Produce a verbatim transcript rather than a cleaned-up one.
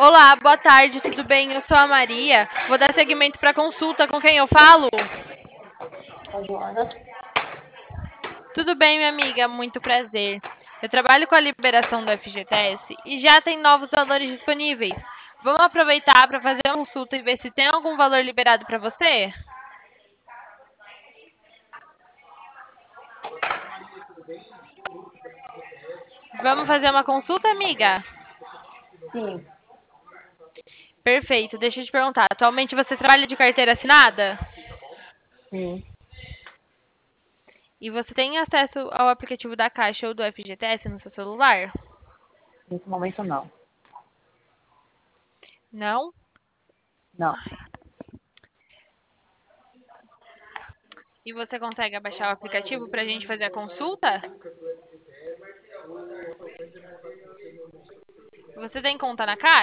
Olá, boa tarde, tudo bem? Eu sou a Maria. Vou dar seguimento para a consulta. Com quem eu falo? A Joana. Tudo bem, minha amiga? Muito prazer. Eu trabalho com a liberação do F G T S e já tem novos valores disponíveis. Vamos aproveitar para fazer uma consulta e ver se tem algum valor liberado para você? Vamos fazer uma consulta, amiga? Sim, Perfeito. Deixa eu te perguntar. Atualmente você trabalha de carteira assinada? sim. E você tem acesso ao aplicativo da Caixa ou do F G T S no seu celular? Nesse momento não. Não? Não. E você consegue abaixar o aplicativo para a gente fazer a consulta? Você tem conta na Caixa?